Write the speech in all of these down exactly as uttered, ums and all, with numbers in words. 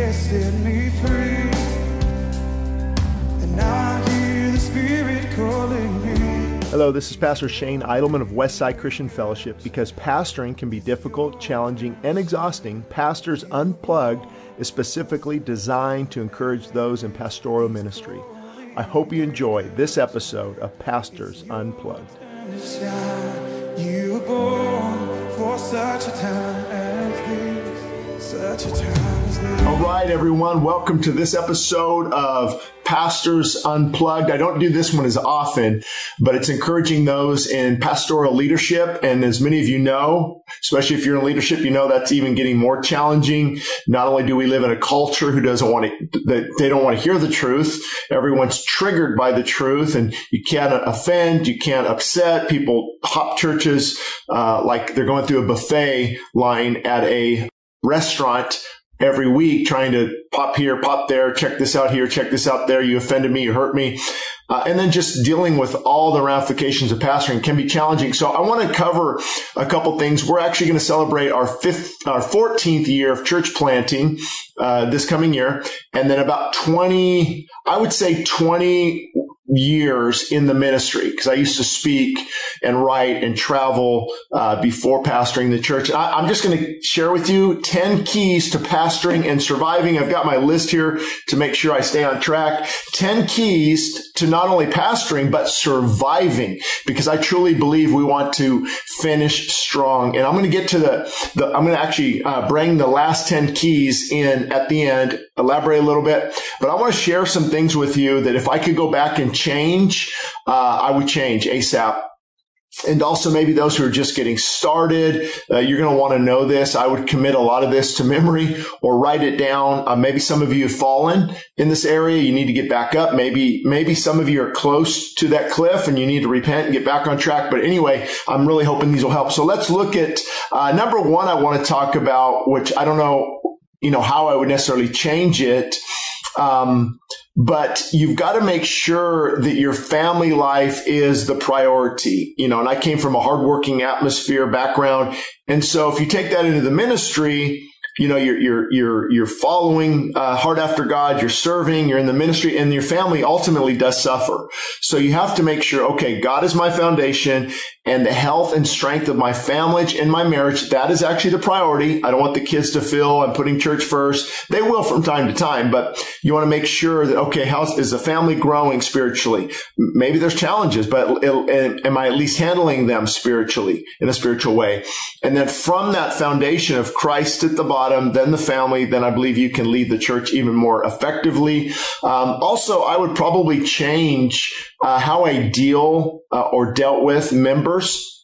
set me free. And now I hear the Spirit calling me. Hello, this is Pastor Shane Eidelman of Westside Christian Fellowship. Because pastoring can be difficult, challenging, and exhausting, Pastors Unplugged is specifically designed to encourage those in pastoral ministry. I hope you enjoy this episode of Pastors Unplugged. You were born for such a time as this, such a time as this. All right, everyone, welcome to this episode of Pastors Unplugged. I don't do this one as often, but it's encouraging those in pastoral leadership. And as many of you know, especially if you're in leadership, you know that's even getting more challenging. Not only do we live in a culture who doesn't want to, that they don't want to hear the truth. Everyone's triggered by the truth, and you can't offend, you can't upset. People hop churches uh, like they're going through a buffet line at a restaurant every week, trying to pop here, pop there, check this out here, check this out there. You offended me, you hurt me. Uh, and then just dealing with all the ramifications of pastoring can be challenging. So I want to cover a couple things. We're actually going to celebrate our fifth, our fourteenth year of church planting uh, this coming year. And then about twenty, I would say twenty years in the ministry, because I used to speak and write and travel uh, before pastoring the church. I, I'm just going to share with you ten keys to pastoring and surviving. I've got my list here to make sure I stay on track. ten keys to not only pastoring, but surviving, because I truly believe we want to finish strong. And I'm going to get to the, the I'm going to actually uh, bring the last ten keys in at the end, elaborate a little bit. But I want to share some things with you that if I could go back and change, uh, I would change ASAP. And also maybe those who are just getting started, uh, you're going to want to know this. I would commit a lot of this to memory or write it down. Uh, maybe some of you have fallen in this area. You need to get back up. Maybe, maybe some of you are close to that cliff and you need to repent and get back on track. But anyway, I'm really hoping these will help. So let's look at, uh, number one, I want to talk about, which I don't know, you know, how I would necessarily change it. Um, But you've got to make sure that your family life is the priority, you know, and I came from a hardworking atmosphere background. And so if you take that into the ministry, you know, you're, you're, you're, you're following, uh, hard after God, you're serving, you're in the ministry, and your family ultimately does suffer. So you have to make sure, okay, God is my foundation, and the health and strength of my family and my marriage, that is actually the priority. I don't want the kids to feel I'm putting church first. They will from time to time, but you want to make sure that, okay, how is the family growing spiritually? Maybe there's challenges, but it, am I at least handling them spiritually in a spiritual way? And then from that foundation of Christ at the bottom, then the family, then I believe you can lead the church even more effectively. Um, also, I would probably change uh, how I deal uh, or dealt with members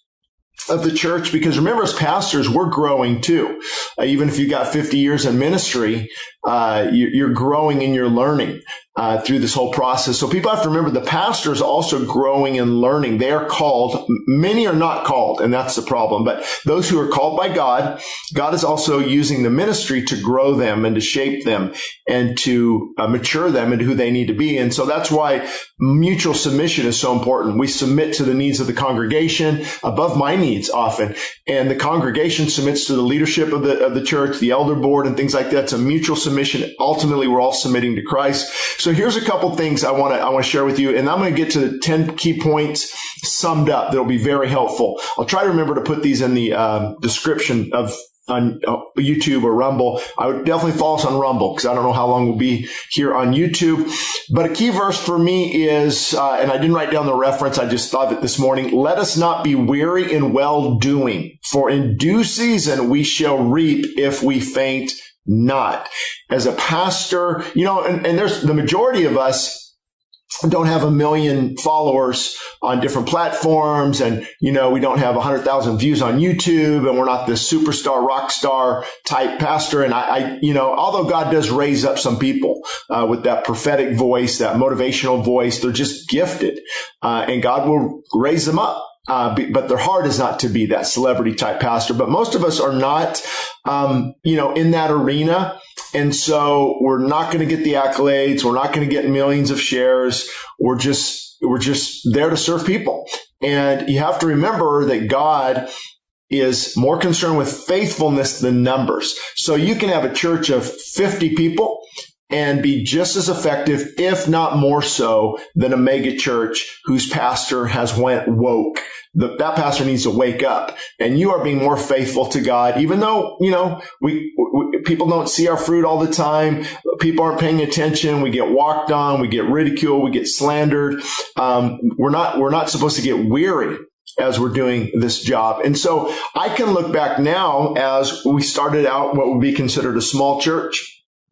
of the church, because remember, as pastors, we're growing too. Uh, even if you got fifty years in ministry, uh, you, you're growing and you're learning uh, through this whole process. So people have to remember the pastor is also growing and learning. They are called. Many are not called, and that's the problem. But those who are called by God, God is also using the ministry to grow them and to shape them and to uh, mature them into who they need to be. And so that's why mutual submission is so important. We submit to the needs of the congregation above my needs often, and the congregation submits to the leadership of the of the church, the elder board, and things like that. It's a mutual submission. Ultimately, we're all submitting to Christ. So here's a couple things I want to I want to share with you, and I'm going to get to the ten key points summed up that'll be very helpful. I'll try to remember to put these in the um, description of on YouTube or Rumble. I would definitely follow us on Rumble, because I don't know how long we'll be here on YouTube. But a key verse for me is, uh, and I didn't write down the reference, I just thought of it this morning, let us not be weary in well-doing, for in due season we shall reap if we faint not. As a pastor, you know, and, and there's the majority of us don't have a million followers on different platforms, and, you know, we don't have a hundred thousand views on YouTube, and we're not this superstar, rock star type pastor. And I, I you know, although God does raise up some people uh, with that prophetic voice, that motivational voice, they're just gifted, uh, and God will raise them up. Uh, but their heart is not to be that celebrity type pastor. But most of us are not, um, you know, in that arena. And so we're not going to get the accolades. We're not going to get millions of shares. We're just, we're just there to serve people. And you have to remember that God is more concerned with faithfulness than numbers. So you can have a church of fifty people and be just as effective, if not more so, than a mega church whose pastor has went woke. The, that pastor needs to wake up, and you are being more faithful to God, even though, you know, we, we people don't see our fruit all the time. People aren't paying attention. We get walked on. We get ridiculed. We get slandered. Um, we're not, we're not supposed to get weary as we're doing this job. And so I can look back now as we started out what would be considered a small church.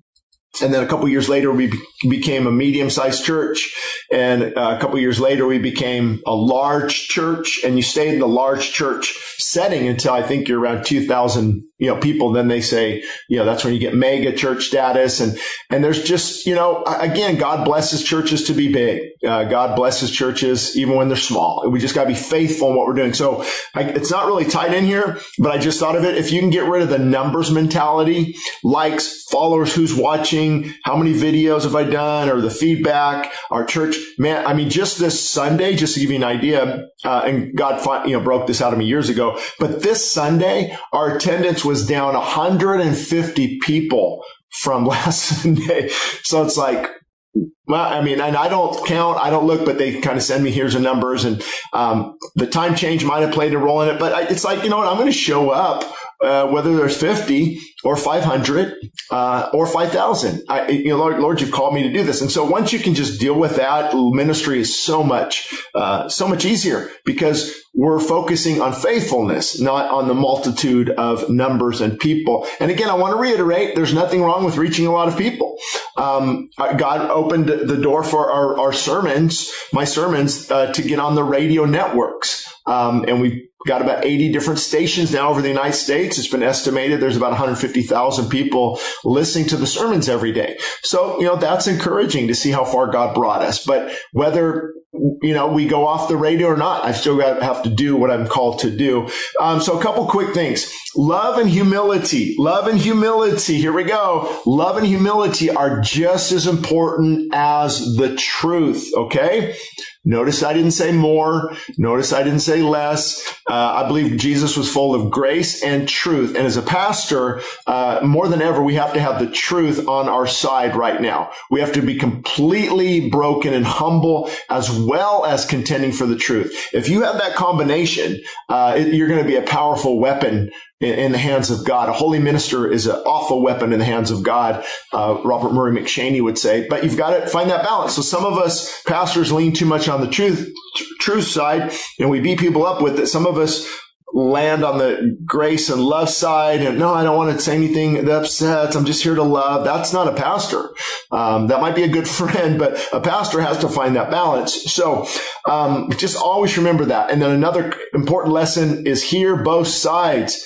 And then a couple of years later, we be- became a medium-sized church. And uh, a couple of years later, we became a large church. And you stay in the large church setting until I think you're around two thousand, you know, people. Then they say, you know, that's when you get mega church status. And, and there's just, you know, again, God blesses churches to be big. Uh, God blesses churches even when they're small. We just got to be faithful in what we're doing. So I, it's not really tied in here, but I just thought of it. If you can get rid of the numbers mentality, likes, followers, who's watching, how many videos have I done, or the feedback, our church, man, I mean, just this Sunday, just to give you an idea, uh, and God, you know, broke this out of me years ago, but this Sunday, our attendance was down one hundred fifty people from last Sunday. So it's like, well, I mean, and I don't count, I don't look, but they kind of send me, here's the numbers. And um, the time change might have played a role in it. But I, it's like, you know what, I'm going to show up, uh, whether there's fifty or five hundred uh, or five thousand. I, you know, Lord, Lord, you've called me to do this. And so once you can just deal with that, ministry is so much, uh, so much easier, because we're focusing on faithfulness, not on the multitude of numbers and people. And again, I want to reiterate, there's nothing wrong with reaching a lot of people. Um, God opened the door for our, our sermons, my sermons, uh, to get on the radio networks. Um, and we've got about eighty different stations now over the United States. It's been estimated there's about one hundred fifty thousand people listening to the sermons every day. So, you know, that's encouraging to see how far God brought us. But whether, you know, we go off the radio or not, I've still got to have to do what I'm called to do. Um, so a couple quick things. Love and humility. Love and humility. Here we go. Love and humility are just as important as the truth. Okay. Notice I didn't say more. Notice I didn't say less. Uh, I believe Jesus was full of grace and truth. And as a pastor, uh, more than ever, we have to have the truth on our side right now. We have to be completely broken and humble, as well as contending for the truth. If you have that combination, uh, it, you're going to be a powerful weapon in, in the hands of God. A holy minister is an awful weapon in the hands of God, uh, Robert Murray McShaney would say. But you've got to find that balance. So some of us pastors lean too much on the truth, tr- truth side, and we beat people up with it. Some of us land on the grace and love side, and no, I don't want to say anything that upsets. I'm just here to love. That's not a pastor. Um, that might be a good friend, but a pastor has to find that balance. So um, just always remember that. And then another important lesson is hear both sides.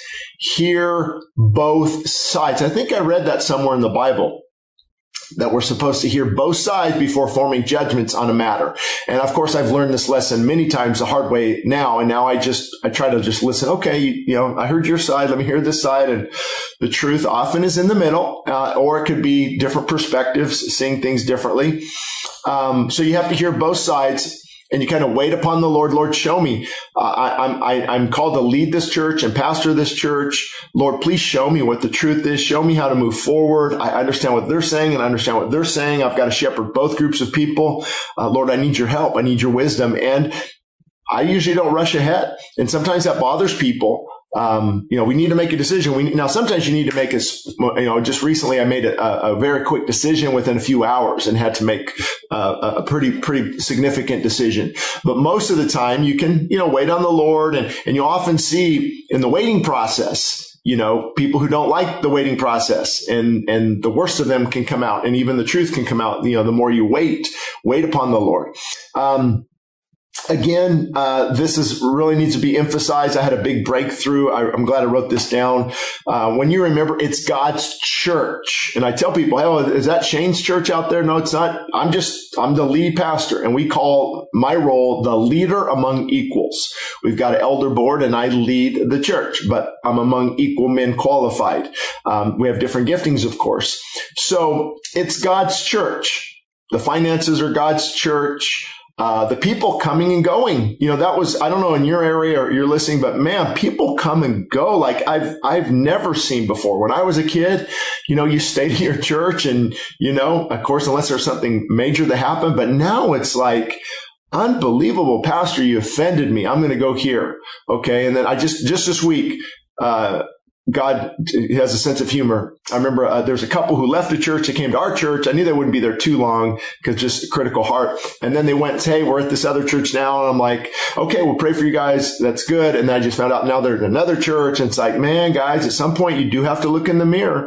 Hear both sides. I think I read that somewhere in the Bible, that we're supposed to hear both sides before forming judgments on a matter. And of course, I've learned this lesson many times the hard way now. And now I just, I try to just listen. Okay, you, you know, I heard your side. Let me hear this side. And the truth often is in the middle, uh, or it could be different perspectives, seeing things differently. Um, so you have to hear both sides. And you kind of wait upon the Lord. Lord, show me. Uh, I, I'm I, I'm called to lead this church and pastor this church. Lord, please show me what the truth is. Show me how to move forward. I understand what they're saying, and I understand what they're saying. I've got to shepherd both groups of people. Uh, Lord, I need your help. I need your wisdom. And I usually don't rush ahead. And sometimes that bothers people. Um, you know, we need to make a decision. We now sometimes you need to make a, you know, just recently I made a, a very quick decision within a few hours and had to make uh, a pretty, pretty significant decision. But most of the time you can, you know, wait on the Lord, and, and you often see in the waiting process, you know, people who don't like the waiting process, and, and the worst of them can come out, and even the truth can come out. You know, the more you wait, wait upon the Lord. Um, Again, uh, this is really needs to be emphasized. I had a big breakthrough. I, I'm glad I wrote this down. Uh, when you remember, it's God's church. And I tell people, hey, oh, is that Shane's church out there? No, it's not. I'm just, I'm the lead pastor. And we call my role the leader among equals. We've got an elder board, and I lead the church, but I'm among equal men qualified. Um, we have different giftings, of course. So it's God's church. The finances are God's church. Uh, the people coming and going, you know, that was, I don't know in your area or you're listening, but man, people come and go like I've, I've never seen before. When I was a kid, you know, you stayed in your church and, you know, of course, unless there's something major that happened, but now it's like, unbelievable, Pastor, you offended me. I'm going to go here. Okay. And then I just, just this week, uh, God has a sense of humor. I remember uh, there's a couple who left the church. They came to our church. I knew they wouldn't be there too long because just a critical heart. And then they went, hey, we're at this other church now. And I'm like, okay, we'll pray for you guys. That's good. And then I just found out now they're at another church. And it's like, man, guys, at some point you do have to look in the mirror.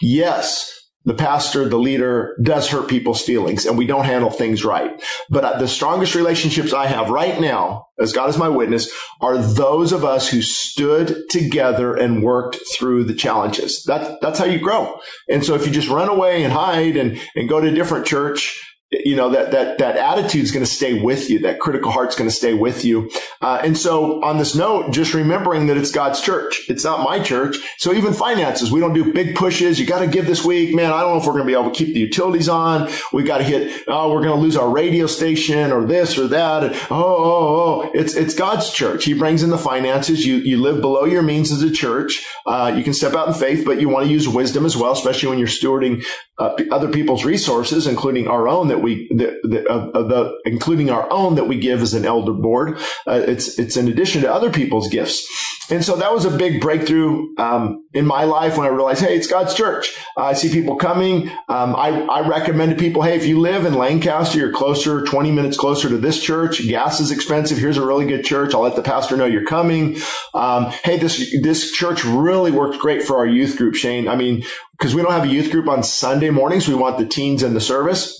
Yes. The pastor, the leader does hurt people's feelings and we don't handle things right. But the strongest relationships I have right now, as God is my witness, are those of us who stood together and worked through the challenges. That, that's how you grow. And so if you just run away and hide and, and go to a different church, you know, that, that, that attitude is going to stay with you. That critical heart's going to stay with you. Uh, and so on this note, just remembering that it's God's church. It's not my church. So even finances, we don't do big pushes. You got to give this week. Man, I don't know if we're going to be able to keep the utilities on. We got to hit, oh, we're going to lose our radio station or this or that. And, oh, oh, oh, it's, it's God's church. He brings in the finances. You, you live below your means as a church. Uh, you can step out in faith, but you want to use wisdom as well, especially when you're stewarding uh, other people's resources, including our own that we, the, the, uh, the, including our own that we give as an elder board. Uh, it's, it's in addition to other people's gifts. And so that was a big breakthrough, um, in my life when I realized, hey, it's God's church. Uh, I see people coming. Um, I, I recommend to people, hey, if you live in Lancaster, you're closer, twenty minutes closer to this church. Gas is expensive. Here's a really good church. I'll let the pastor know you're coming. Um, hey, this, this church really worked great for our youth group, Shane. I mean, because we don't have a youth group on Sunday mornings. We want the teens in the service.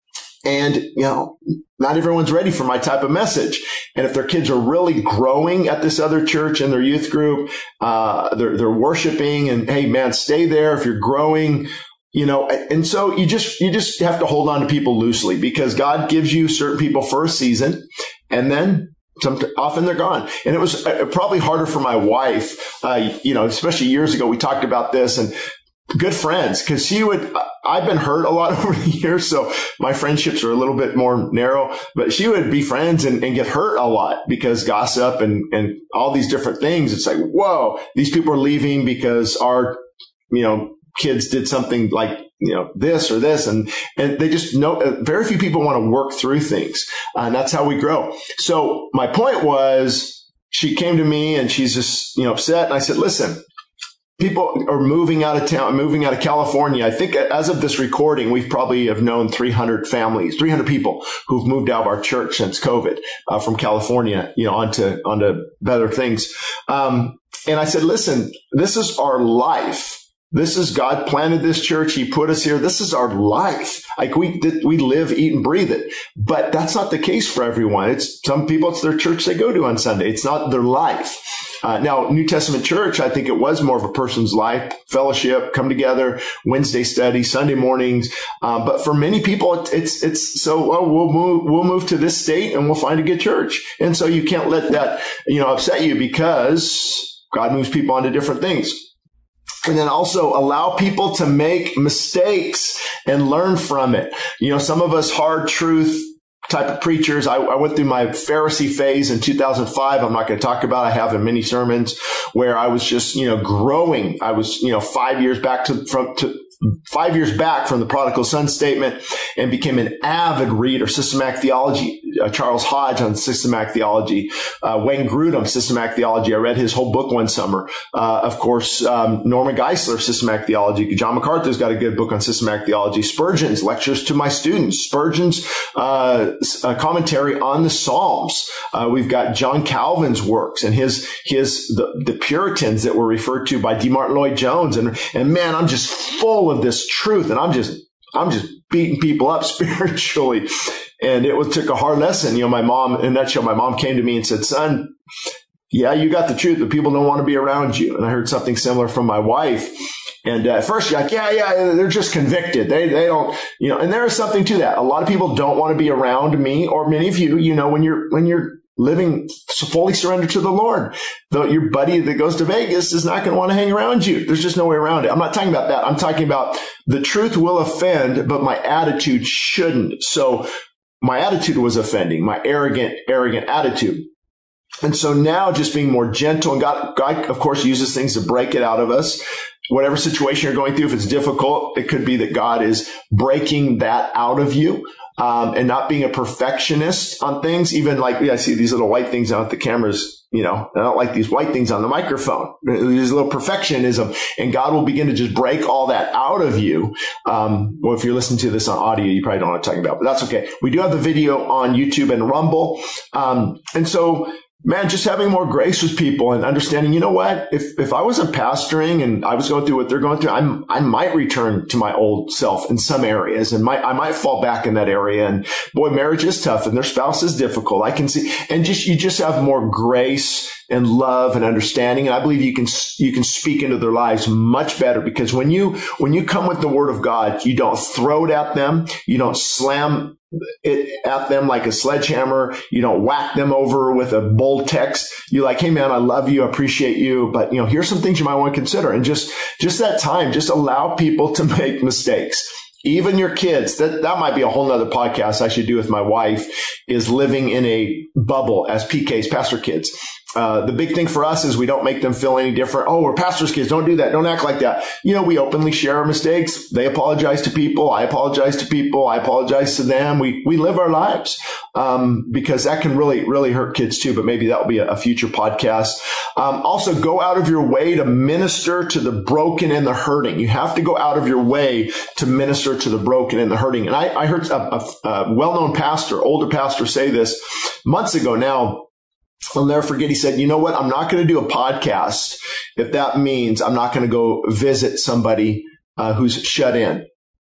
And, you know, not everyone's ready for my type of message. And if their kids are really growing at this other church in their youth group, uh, they're, they're worshiping and, hey, man, stay there if you're growing, you know, and so you just, you just have to hold on to people loosely because God gives you certain people for a season and then some, often they're gone. And it was probably harder for my wife, uh, you know, especially years ago, we talked about this and good friends because she would, I've been hurt a lot over the years. So my friendships are a little bit more narrow, but she would be friends and, and get hurt a lot because gossip and, and all these different things. It's like, whoa, these people are leaving because our, you know, kids did something like, you know, this or this. And, and they just know very few people want to work through things. Uh, and that's how we grow. So my point was she came to me and she's just, you know, upset. And I said, listen, people are moving out of town, moving out of California. I think as of this recording, we've probably have known three hundred families, three hundred people who've moved out of our church since COVID, uh, from California, you know, onto, onto better things. Um, and I said, listen, this is our life. This is God planted this church. He put us here. This is our life. Like we, we live, eat and breathe it. But that's not the case for everyone. It's some people, it's their church they go to on Sunday. It's not their life. Uh, now, New Testament church, I think it was more of a person's life, fellowship, come together, Wednesday study, Sunday mornings. Uh, but for many people, it, it's, it's so, well, we'll move, we'll move to this state and we'll find a good church. And so you can't let that, you know, upset you because God moves people onto different things. And then also allow people to make mistakes and learn from it. You know, some of us hard truth type of preachers. I, I went through my Pharisee phase in two thousand five. I'm not going to talk about. I have in many sermons where I was just, you know, growing. I was, you know, five years back to from to five years back from the prodigal son statement and became an avid reader. Systematic theology, uh, Charles Hodge on systematic theology, uh, Wayne Grudem, systematic theology. I read his whole book one summer. Uh, of course, um, Norman Geisler, systematic theology. John MacArthur's got a good book on systematic theology. Spurgeon's lectures to my students. Spurgeon's, uh, uh commentary on the Psalms. Uh, we've got John Calvin's works and his, his, the, the Puritans that were referred to by D. Martin Lloyd Jones. And, and man, I'm just full of this truth and I'm just, I'm just beating people up spiritually. And it was, took a hard lesson. You know, my mom, in that show, my mom came to me and said, son, yeah, you got the truth, but people don't want to be around you. And I heard something similar from my wife. And uh, at first you're like, yeah, yeah, they're just convicted. They, they don't, you know, and there is something to that. A lot of people don't want to be around me or many of you, you know, when you're, when you're living fully surrendered to the Lord. Though your buddy that goes to Vegas is not going to want to hang around you. There's just no way around it. I'm not talking about that. I'm talking about the truth will offend, but my attitude shouldn't. So my attitude was offending, my arrogant, arrogant attitude. And so now just being more gentle, and God, God, of course, uses things to break it out of us. Whatever situation you're going through, if it's difficult, it could be that God is breaking that out of you. Um, and not being a perfectionist on things, even like, yeah, I see these little white things out at the cameras, you know, I don't like these white things on the microphone. There's a little perfectionism, and God will begin to just break all that out of you. Um, well, if you're listening to this on audio, you probably don't know what I'm talking about, but that's okay. We do have the video on YouTube and Rumble. Um, and so, man, just having more grace with people and understanding, you know what, if if I wasn't pastoring and I was going through what they're going through, I'm, I might return to my old self in some areas, and might, I might fall back in that area. And boy, marriage is tough and their spouse is difficult. I can see, and just, you just have more grace and love and understanding. And I believe you can, you can speak into their lives much better, because when you, when you come with the word of God, you don't throw it at them. You don't slam it at them like a sledgehammer. You don't whack them over with a bold text. You're like, hey man, I love you, I appreciate you, but you know, here's some things you might want to consider. And just, just that time, just allow people to make mistakes. Even your kids, that, that might be a whole nother podcast I should do with my wife, is living in a bubble as P Ks, pastor kids. Uh, the big thing for us is we don't make them feel any different. Oh, we're pastors' kids. Don't do that. Don't act like that. You know, we openly share our mistakes. They apologize to people. I apologize to people. I apologize to them. We, we live our lives, um, because that can really, really hurt kids too. But maybe that will be a, a future podcast. Um, also go out of your way to minister to the broken and the hurting. You have to go out of your way to minister to the broken and the hurting. And I, I heard a, a, a well-known pastor, older pastor, say this months ago now. I'll never forget. He said, you know what? I'm not going to do a podcast if that means I'm not going to go visit somebody uh, who's shut in.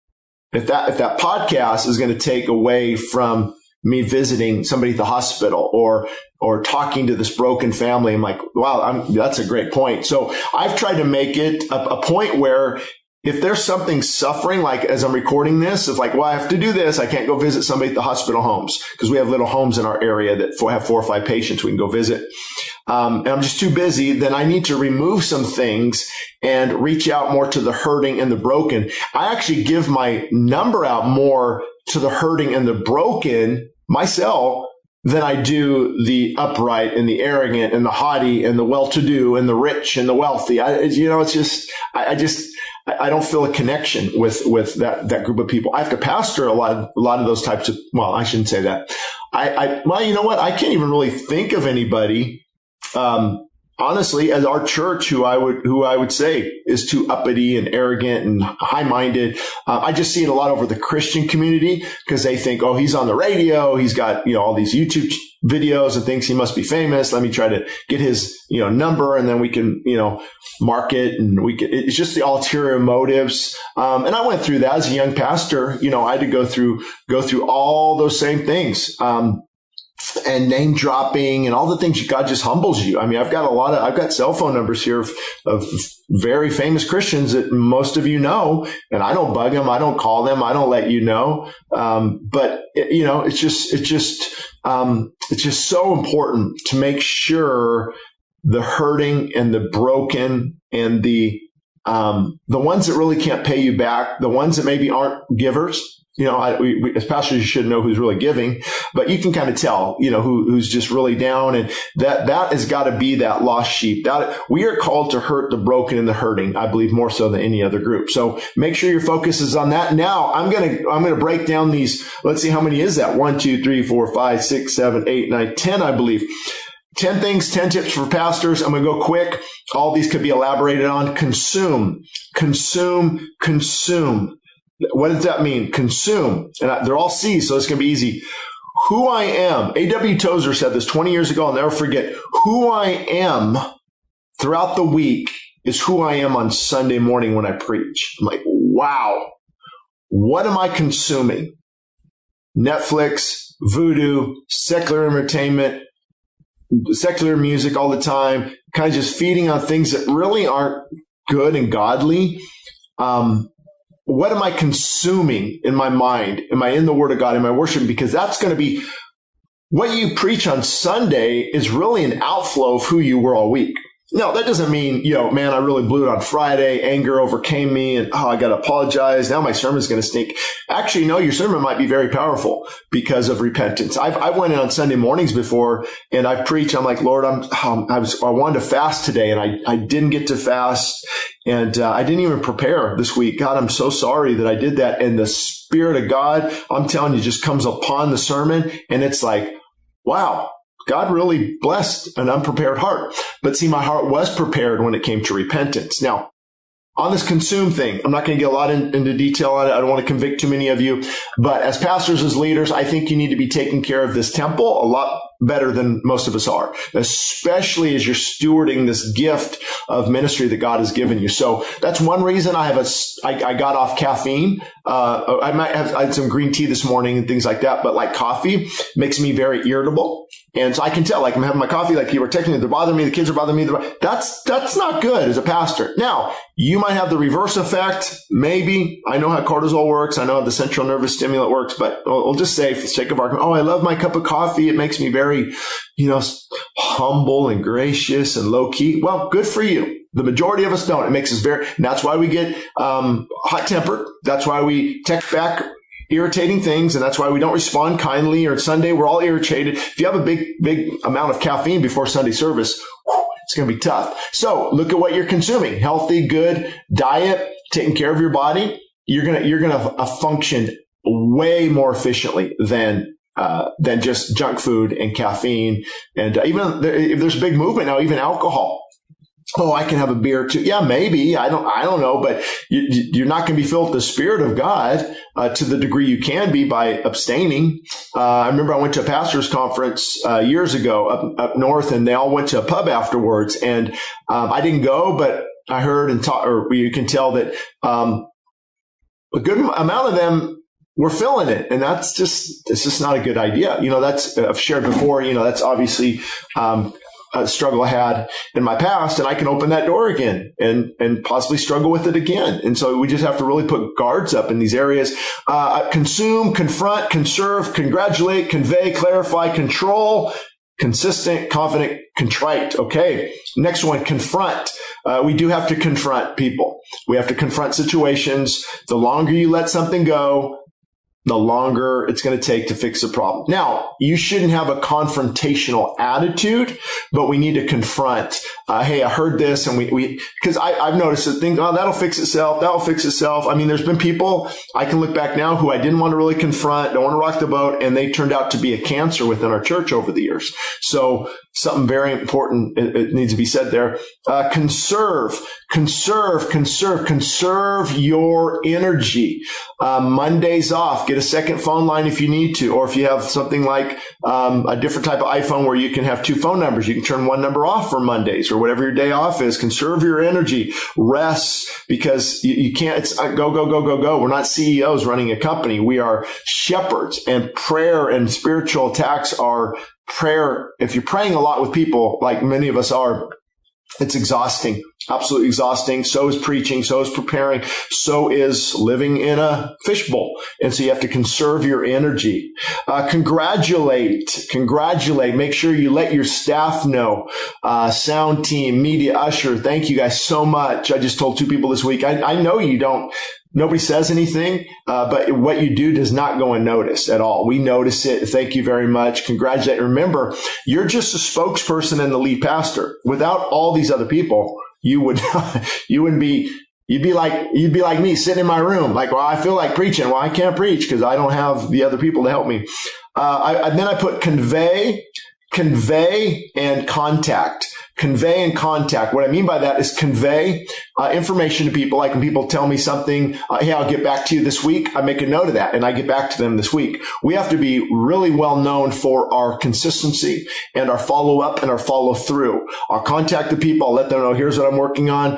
If that, if that podcast is going to take away from me visiting somebody at the hospital or, or talking to this broken family, I'm like, wow, I'm, that's a great point. So I've tried to make it a, a point where if there's something suffering, like as I'm recording this, it's like, well, I have to do this. I can't go visit somebody at the hospital homes, because we have little homes in our area that have four or five patients we can go visit. Um, and I'm just too busy. Then I need to remove some things and reach out more to the hurting and the broken. I actually give my number out more to the hurting and the broken myself than I do the upright and the arrogant and the haughty and the well-to-do and the rich and the wealthy. I, you know, it's just, I, I just, I don't feel a connection with, with that, that group of people. I have to pastor a lot, a lot of those types of, well, I shouldn't say that. I, I, well, you know what? I can't even really think of anybody, um, honestly, as our church, who I would, who I would say is too uppity and arrogant and high-minded. Uh, I just see it a lot over the Christian community, because they think, oh, he's on the radio. He's got, you know, all these YouTube videos and thinks he must be famous. Let me try to get his, you know, number, and then we can, you know, market, and we can, it's just the ulterior motives. Um, and I went through that as a young pastor. You know, I had to go through, go through all those same things. Um, and name dropping and all the things. God just humbles you. I mean, I've got a lot of, I've got cell phone numbers here of, of very famous Christians that most of you know, and I don't bug them. I don't call them. I don't let you know. Um, but it, you know, it's just, it's just, um, it's just so important to make sure the hurting and the broken and the, um, the ones that really can't pay you back, the ones that maybe aren't givers. You know, I, we, we, as pastors, you should know who's really giving, but you can kind of tell, you know, who, who's just really down. And that, that has got to be that lost sheep. That we are called to hurt the broken and the hurting, I believe, more so than any other group. So make sure your focus is on that. Now I'm going to, I'm going to break down these. Let's see, how many is that? One, two, three, four, five, six, seven, eight, nine, ten, I believe. ten things, ten tips for pastors. I'm going to go quick. All these could be elaborated on. Consume, consume, consume. What does that mean? Consume. And they're all C's, so it's going to be easy. Who I am. A W Tozer said this twenty years ago. I'll never forget. Who I am throughout the week is who I am on Sunday morning when I preach. I'm like, wow. What am I consuming? Netflix, voodoo, secular entertainment, secular music all the time, kind of just feeding on things that really aren't good and godly. Um, What am I consuming in my mind? Am I in the Word of God? Am I worshiping? Because that's going to be what you preach on Sunday is really an outflow of who you were all week. Now, that doesn't mean, you know, man, I really blew it on Friday. Anger overcame me and, oh, I got to apologize. Now my sermon's going to stink. Actually, no, your sermon might be very powerful because of repentance. I've, I went in on Sunday mornings before and I preached. I'm like, Lord, I'm, um, I was, I wanted to fast today and I, I didn't get to fast and uh, I didn't even prepare this week. God, I'm so sorry that I did that. And the Spirit of God, I'm telling you, just comes upon the sermon and it's like, wow. God really blessed an unprepared heart. But see, my heart was prepared when it came to repentance. Now, on this consume thing, I'm not going to get a lot in, into detail on it. I don't want to convict too many of you. But as pastors, as leaders, I think you need to be taking care of this temple a lot better than most of us are, especially as you're stewarding this gift of ministry that God has given you. So that's one reason I have a, I, I got off caffeine. Uh, I might have I had some green tea this morning and things like that, but like coffee makes me very irritable. And so I can tell, like I'm having my coffee, like people are texting me, they're bothering me, the kids are bothering me. That's, that's not good as a pastor. Now, you might have the reverse effect. Maybe. I know how cortisol works. I know how the central nervous stimulant works, but I'll, I'll just say for the sake of argument, oh, I love my cup of coffee. It makes me very, you know, humble and gracious and low key. Well, good for you. The majority of us don't. It makes us very, and that's why we get, um, hot tempered. That's why we text back irritating things. And that's why we don't respond kindly. Or Sunday, we're all irritated. If you have a big, big amount of caffeine before Sunday service, whew, it's going to be tough. So look at what you're consuming. Healthy, good diet, taking care of your body. You're going to, you're going to uh, function way more efficiently than, uh, than just junk food and caffeine. And uh, even if there's a big movement now, even alcohol. Oh, I can have a beer too. Yeah, maybe. I don't, I don't know, but you, you're not going to be filled with the Spirit of God uh, to the degree you can be by abstaining. Uh, I remember I went to a pastor's conference uh, years ago up, up north, and they all went to a pub afterwards. And um, I didn't go, but I heard and taught, or you can tell that um, a good amount of them were feeling it. And that's just, it's just not a good idea. You know, that's, I've shared before, you know, that's obviously um a struggle I had in my past, and I can open that door again and, and possibly struggle with it again. And so we just have to really put guards up in these areas. Uh, consume, confront, conserve, congratulate, convey, clarify, control, consistent, confident, contrite. Okay. Next one, confront. Uh, we do have to confront people. We have to confront situations. The longer you let something go, the longer it's going to take to fix a problem. Now, you shouldn't have a confrontational attitude, but we need to confront. Uh, hey, I heard this, and we, we, because I've noticed that things, oh, that'll fix itself. That'll fix itself. I mean, there's been people I can look back now who I didn't want to really confront, don't want to rock the boat, and they turned out to be a cancer within our church over the years. So something very important, it, it needs to be said there. Uh, conserve, conserve, conserve, conserve your energy. Uh, Mondays off. Get a second phone line if you need to, or if you have something like um, a different type of iPhone where you can have two phone numbers, you can turn one number off for Mondays or whatever your day off is. Conserve your energy, rest, because you, you can't. It's go go go go go. We're not C E Os running a company. We are shepherds, and prayer and spiritual attacks are prayer. If you're praying a lot with people, like many of us are, it's exhausting, absolutely exhausting. So is preaching. So is preparing. So is living in a fishbowl. And so you have to conserve your energy. Uh, congratulate, congratulate. Make sure you let your staff know. Uh, sound team, media, usher. Thank you guys so much. I just told two people this week. I, I know you don't. Nobody says anything, uh, but what you do does not go unnoticed at all. We notice it. Thank you very much. Congratulate. Remember, you're just a spokesperson and the lead pastor. Without all these other people, you would, you wouldn't be, you'd be like, you'd be like me sitting in my room. Like, well, I feel like preaching. Well, I can't preach because I don't have the other people to help me. Uh, I, and then I put convey, convey and contact. Convey and contact. What I mean by that is convey uh, information to people. Like when people tell me something, uh, hey, I'll get back to you this week. I make a note of that and I get back to them this week. We have to be really well known for our consistency and our follow up and our follow through. I'll contact the people. I'll let them know, here's what I'm working on.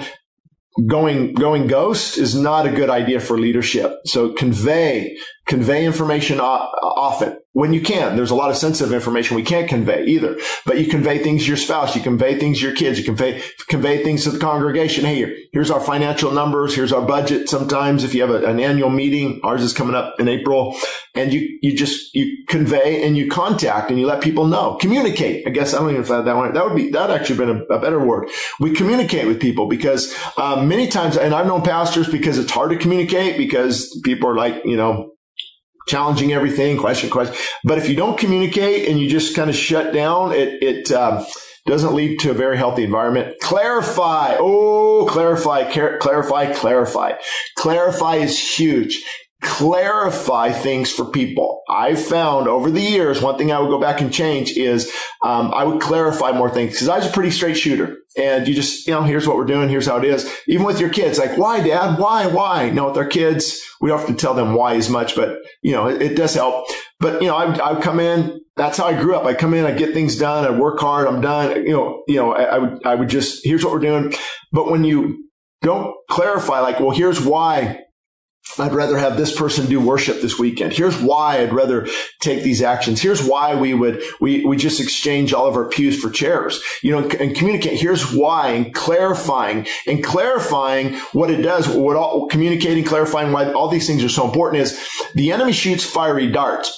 Going, going ghost is not a good idea for leadership. So convey, convey information often when you can. There's a lot of sensitive information we can't convey either, but you convey things to your spouse. You convey things to your kids. You convey, convey things to the congregation. Hey, here, here's our financial numbers. Here's our budget. Sometimes if you have a, an annual meeting, ours is coming up in April, and you, you just, you convey and you contact and you let people know. Communicate. I guess I don't even know if I had that one. That would be, that actually been a, a better word. We communicate with people because, um, many times, and I've known pastors because it's hard to communicate because people are like, you know, challenging everything, question, question. But if you don't communicate and you just kind of shut down, it, it, um, doesn't lead to a very healthy environment. Clarify. Oh, clarify, car- clarify, clarify. Clarify is huge. Clarify things for people. I've found over the years, one thing I would go back and change is um, I would clarify more things because I was a pretty straight shooter. And you just, you know, here's what we're doing. Here's how it is. Even with your kids, like, why, Dad? Why? Why? No, with our kids, we don't have to tell them why as much, but, you know, it, it does help. But, you know, I, I would come in. That's how I grew up. I come in, I get things done. I work hard. I'm done. You know, you know, I, I would, I would just, here's what we're doing. But when you don't clarify, like, well, here's why I'd rather have this person do worship this weekend. Here's why I'd rather take these actions. Here's why we would, we, we just exchange all of our pews for chairs, you know, and communicate. Here's why, and clarifying and clarifying what it does, what all communicating, clarifying why all these things are so important is the enemy shoots fiery darts.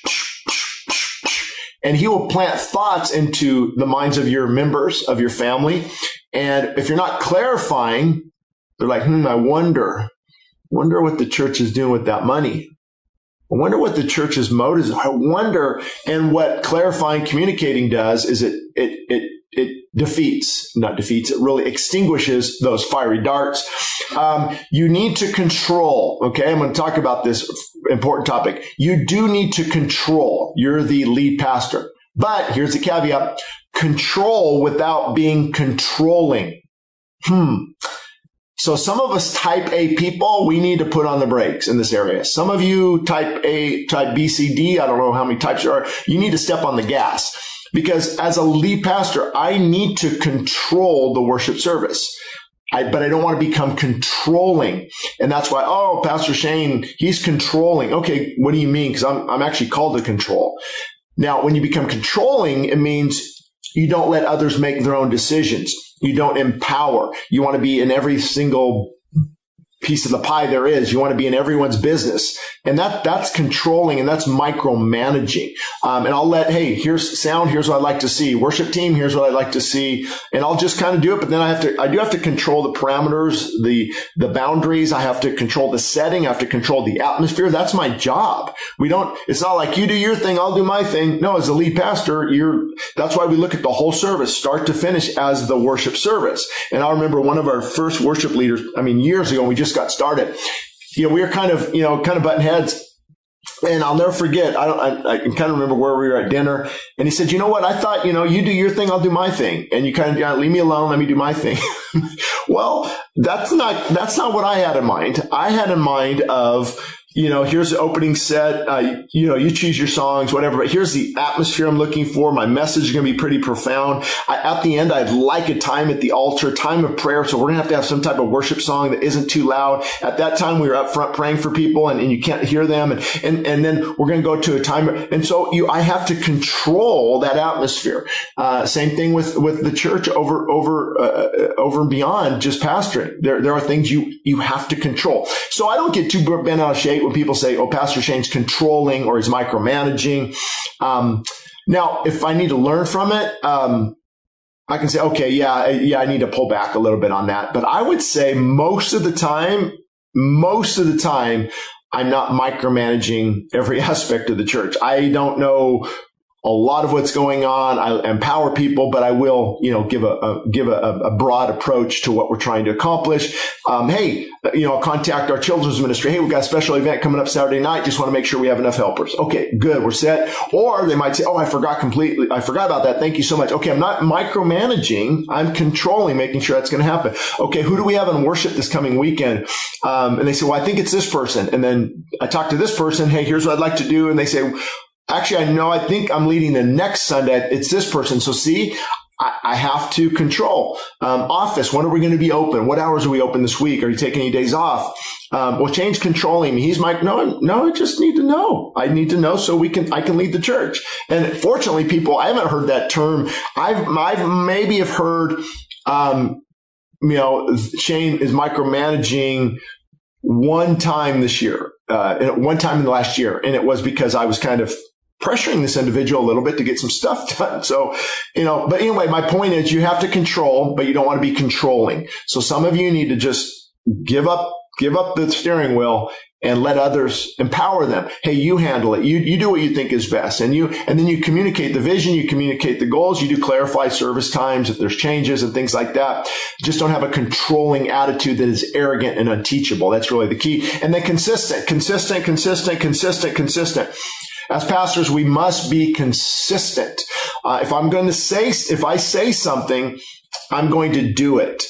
And he will plant thoughts into the minds of your members, of your family. And if you're not clarifying, they're like, hmm, I wonder, wonder what the church is doing with that money. I wonder what the church's motives are. I wonder. And what clarifying, communicating does is it, it, it, it defeats, not defeats, it really extinguishes those fiery darts. Um, you need to control. Okay. I'm going to talk about this important topic. You do need to control. You're the lead pastor, but here's the caveat: control without being controlling. Hmm. So some of us type A people, we need to put on the brakes in this area. Some of you type A, type B, C, D, I don't know how many types there are. You need to step on the gas because as a lead pastor, I need to control the worship service. I, but I don't want to become controlling. And that's why, oh, Pastor Shane, he's controlling. Okay, what do you mean? Because I'm, I'm actually called to control. Now, when you become controlling, it means you don't let others make their own decisions. You don't empower. You want to be in every single piece of the pie there is. You want to be in everyone's business. And that that's controlling and that's micromanaging. Um, and I'll let, hey, here's sound. Here's what I'd like to see. Worship team. Here's what I'd like to see. And I'll just kind of do it. But then I have to, I do have to control the parameters, the, the boundaries. I have to control the setting. I have to control the atmosphere. That's my job. We don't, it's not like you do your thing, I'll do my thing. No, as a lead pastor, you're, that's why we look at the whole service, start to finish as the worship service. And I remember one of our first worship leaders, I mean, years ago, we just got started. You know, we were kind of, you know, kind of butting heads. And I'll never forget, I don't, I, I can kind of remember where we were at dinner. And he said, you know what? I thought, you know, you do your thing, I'll do my thing. And you kind of, yeah, leave me alone, let me do my thing. Well, that's not, that's not what I had in mind. I had in mind of, you know, here's the opening set, uh, you know, you choose your songs, whatever, but here's the atmosphere I'm looking for. My message is going to be pretty profound. I, at the end, I'd like a time at the altar, time of prayer. So we're going to have to have some type of worship song that isn't too loud. At that time, we were up front praying for people and, and you can't hear them. And, and, and then we're going to go to a time. And so you, I have to control that atmosphere. Uh, same thing with, with the church over, over, uh, over and beyond just pastoring. There, there are things you, you have to control. So I don't get too bent out of shape when people say, oh, Pastor Shane's controlling or he's micromanaging. Um, now, if I need to learn from it, um, I can say, okay, yeah, yeah, I need to pull back a little bit on that. But I would say most of the time, most of the time, I'm not micromanaging every aspect of the church. I don't know a lot of what's going on. I empower people, but I will, you know, give a, a give a, a broad approach to what we're trying to accomplish. Um, hey, you know, contact our children's ministry. Hey, we've got a special event coming up Saturday night. Just want to make sure we have enough helpers. Okay, good. We're set. Or they might say, oh, I forgot completely. I forgot about that. Thank you so much. Okay, I'm not micromanaging. I'm controlling, making sure that's going to happen. Okay, who do we have in worship this coming weekend? Um, and they say, well, I think it's this person. And then I talk to this person. Hey, here's what I'd like to do. And they say, actually, I know, I think I'm leading the next Sunday. It's this person. So see, I, I have to control. Um, office, when are we going to be open? What hours are we open this week? Are you taking any days off? Um, well, Shane's controlling me. He's my, no, no, I just need to know. I need to know so we can, I can lead the church. And fortunately, people, I haven't heard that term. I've, I've maybe have heard, um, you know, Shane is micromanaging one time this year. uh, at one time in the last year. And it was because I was kind of pressuring this individual a little bit to get some stuff done. So, you know, but anyway, my point is you have to control, but you don't want to be controlling. So some of you need to just give up, give up the steering wheel and let others empower them. Hey, you handle it. You, you do what you think is best. And you, and then you communicate the vision, you communicate the goals, you do clarify service times if there's changes and things like that. Just don't have a controlling attitude that is arrogant and unteachable. That's really the key. And then consistent, consistent, consistent, consistent, consistent. As pastors, we must be consistent. Uh, if I'm going to say, if I say something, I'm going to do it.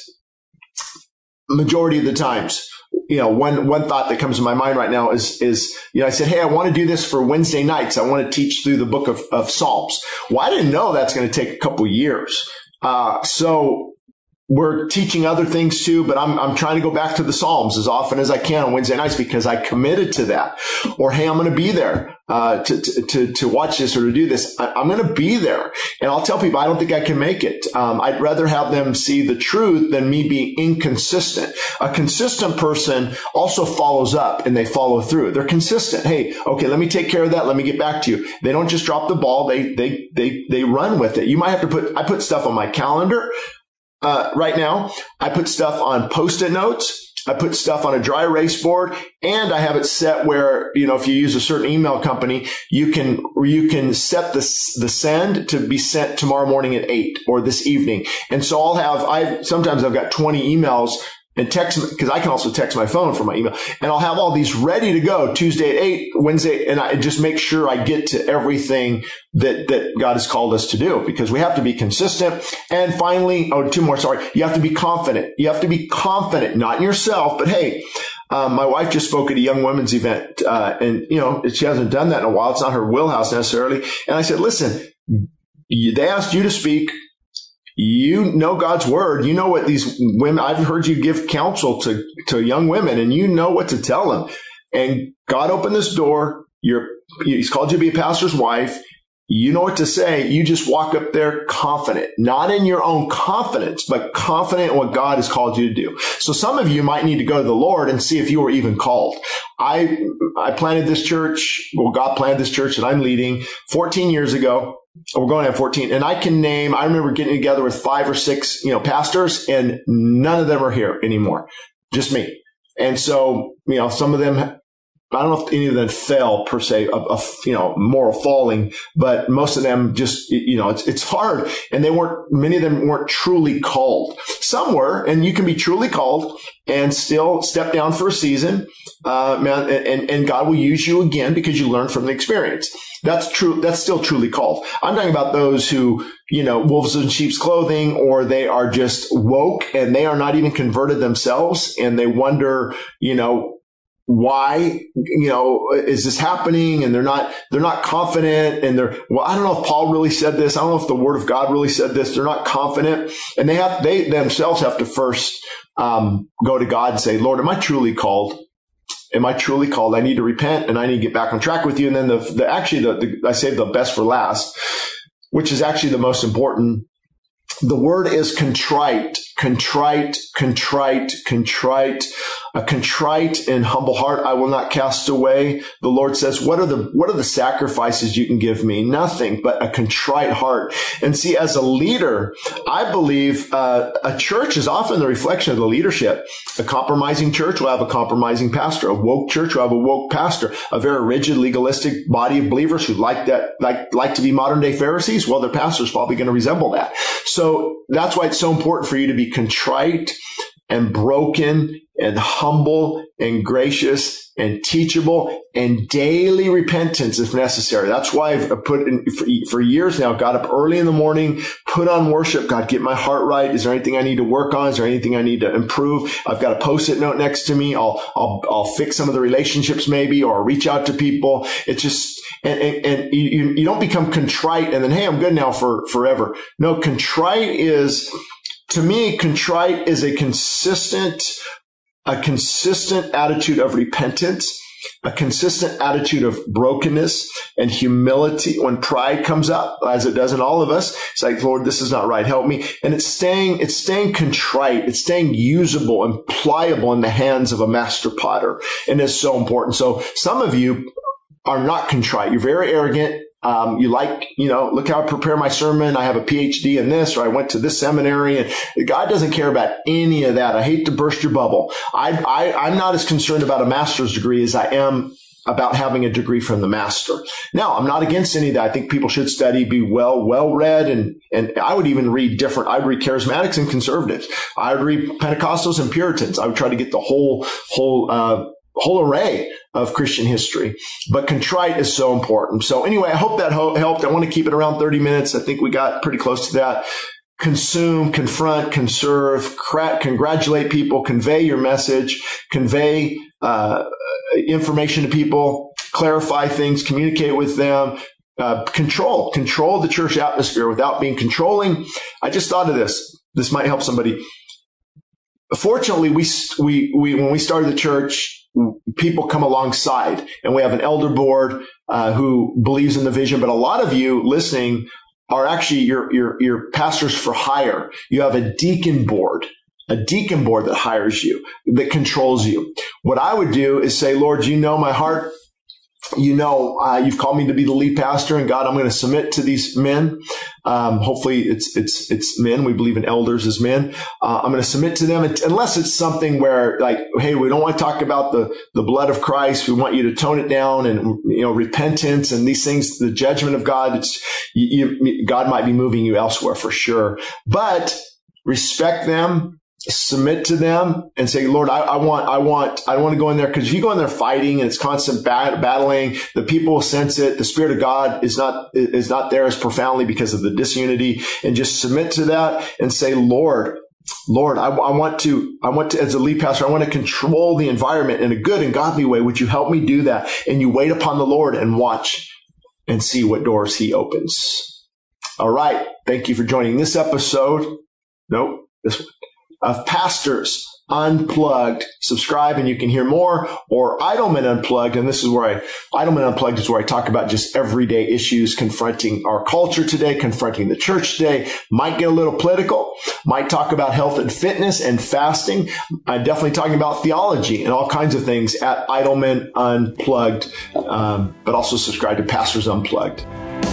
Majority of the times. You know, one, one thought that comes to my mind right now is, is, you know, I said, hey, I want to do this for Wednesday nights. I want to teach through the book of, of Psalms. Well, I didn't know that's going to take a couple years. Uh, so we're teaching other things too, but I'm, I'm trying to go back to the Psalms as often as I can on Wednesday nights because I committed to that. Or, hey, I'm going to be there, uh, to, to, to watch this or to do this. I, I'm going to be there. And I'll tell people, I don't think I can make it. Um, I'd rather have them see the truth than me be inconsistent. A consistent person also follows up and they follow through. They're consistent. Hey, okay, let me take care of that. Let me get back to you. They don't just drop the ball. They, they, they, they run with it. You might have to put, I put stuff on my calendar. Uh, right now, I put stuff on Post-it notes. I put stuff on a dry erase board, and I have it set where, you know, if you use a certain email company, you can, you can set the, the send to be sent tomorrow morning at eight or this evening. And so I'll have, I sometimes I've got twenty emails and text, because I can also text my phone from my email, and I'll have all these ready to go Tuesday at eight, Wednesday, and I just make sure I get to everything that, that God has called us to do, because we have to be consistent. And finally, oh, two more, sorry. You have to be confident. You have to be confident, not in yourself, but hey, um, my wife just spoke at a young women's event, uh, and, you know, she hasn't done that in a while. It's not her wheelhouse necessarily. And I said, listen, they asked you to speak. You know God's word. You know what these women, I've heard you give counsel to, to young women, and you know what to tell them. And God opened this door. You're, he's called you to be a pastor's wife. You know what to say. You just walk up there confident, not in your own confidence, but confident in what God has called you to do. So some of you might need to go to the Lord and see if you were even called. I, I planted this church. Well, God planted this church that I'm leading fourteen years ago. We're going to have fourteen. And I can name, I remember getting together with five or six, you know, pastors, and none of them are here anymore. Just me. And so, you know, some of them, I don't know if any of them fell per se, of, of you know, moral falling, but most of them just, you know, it's, it's hard. And they weren't, many of them weren't truly called. Some were, and you can be truly called and still step down for a season. Uh, man, and, and God will use you again because you learned from the experience. That's true. That's still truly called. I'm talking about those who, you know, wolves in sheep's clothing, or they are just woke and they are not even converted themselves. And they wonder, you know, why, you know, is this happening? And they're not, they're not confident. And they're, well, I don't know if Paul really said this. I don't know if the word of God really said this. They're not confident. And they have, they themselves have to first, um, go to God and say, Lord, am I truly called? Am I truly called? I need to repent and I need to get back on track with you. And then the, the actually, the, the I saved the best for last, which is actually the most important. The word is contrite, contrite, contrite, contrite. A contrite and humble heart I will not cast away. The Lord says, what are the, what are the sacrifices you can give me? Nothing but a contrite heart. And see, as a leader, I believe uh, a church is often the reflection of the leadership. A compromising church will have a compromising pastor. A woke church will have a woke pastor. A very rigid, legalistic body of believers who like that, like, like to be modern day Pharisees. Well, their pastor's probably going to resemble that. So that's why it's so important for you to be contrite and broken and humble and gracious and teachable and daily repentance if necessary. That's why I've put in for, for years now, got up early in the morning, put on worship. God, get my heart right. Is there anything I need to work on? Is there anything I need to improve? I've got a post-it note next to me. I'll, I'll, I'll fix some of the relationships maybe, or reach out to people. It's just, and, and, and you, you don't become contrite and then, hey, I'm good now for forever. No, contrite is, to me, contrite is a consistent, a consistent attitude of repentance. a consistent attitude of brokenness and humility when pride comes up, as it does in all of us. It's like, Lord, this is not right. Help me. And it's staying, it's staying contrite. It's staying usable and pliable in the hands of a master potter. And it's so important. So some of you are not contrite. You're very arrogant. Um, you like, you know, look how I prepare my sermon. I have a P H D in this, or I went to this seminary, and God doesn't care about any of that. I hate to burst your bubble. I, I, I'm not as concerned about a master's degree as I am about having a degree from the master. Now, I'm not against any of that. I think people should study, be well, well read. And, and I would even read different. I'd read charismatics and conservatives. I would read Pentecostals and Puritans. I would try to get the whole, whole, uh, whole array of Christian history, but contrite is so important. So anyway, I hope that ho- helped. I want to keep it around thirty minutes. I think we got pretty close to that. Consume, confront, conserve, cra- congratulate people, convey your message, convey uh, information to people, clarify things, communicate with them, uh, control, control the church atmosphere without being controlling. I just thought of this. This might help somebody. Fortunately, we, we, we, when we started the church, people come alongside, and we have an elder board uh, who believes in the vision. But a lot of you listening are actually your, your, your pastors for hire. You have a deacon board, a deacon board that hires you, that controls you. What I would do is say, Lord, you know my heart. You know, uh, you've called me to be the lead pastor, and God, I'm going to submit to these men. Um, hopefully it's, it's, it's men. We believe in elders as men. Uh, I'm going to submit to them unless it's something where, like, hey, we don't want to talk about the, the blood of Christ. We want you to tone it down, and, you know, repentance and these things, the judgment of God. It's, you, you, God might be moving you elsewhere for sure, but respect them. Submit to them and say, Lord, I, I want, I want, I want to go in there, because if you go in there fighting and it's constant bat- battling, the people will sense it. The Spirit of God is not, is not there as profoundly because of the disunity, and just submit to that and say, Lord, Lord, I, I want to, I want to, as a lead pastor, I want to control the environment in a good and godly way. Would you help me do that? And you wait upon the Lord and watch and see what doors he opens. All right. Thank you for joining this episode. Nope. This one. Of Pastors Unplugged. Subscribe and you can hear more. Or Idleman Unplugged. And this is where I, Idleman Unplugged is where I talk about just everyday issues confronting our culture today, confronting the church today. Might get a little political. Might talk about health and fitness and fasting. I'm definitely talking about theology and all kinds of things at Idleman Unplugged. Um, but also subscribe to Pastors Unplugged.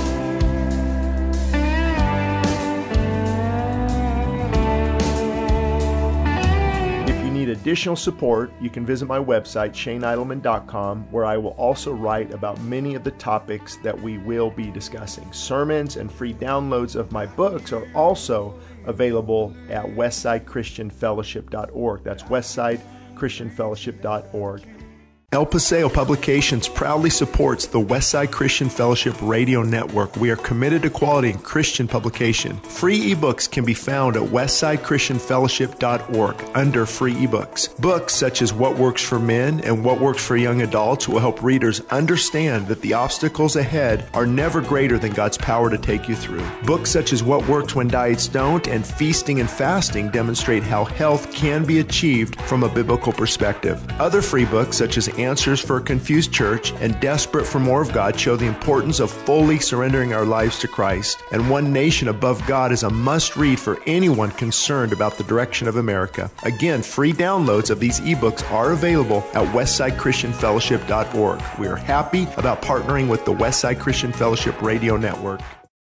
Additional support, you can visit my website, shane idleman dot com, where I will also write about many of the topics that we will be discussing. Sermons and free downloads of my books are also available at westside christian fellowship dot org. That's westside christian fellowship dot org. El Paseo Publications proudly supports the Westside Christian Fellowship Radio Network. We are committed to quality and Christian publication. Free ebooks can be found at westside christian fellowship dot org under free ebooks. Books such as What Works for Men and What Works for Young Adults will help readers understand that the obstacles ahead are never greater than God's power to take you through. Books such as What Works When Diets Don't and Feasting and Fasting demonstrate how health can be achieved from a biblical perspective. Other free books such as Answers for a Confused Church and Desperate for More of God show the importance of fully surrendering our lives to Christ. And One Nation Above God is a must-read for anyone concerned about the direction of America. Again, free downloads of these ebooks are available at westside christian fellowship dot org. We are happy about partnering with the Westside Christian Fellowship Radio Network.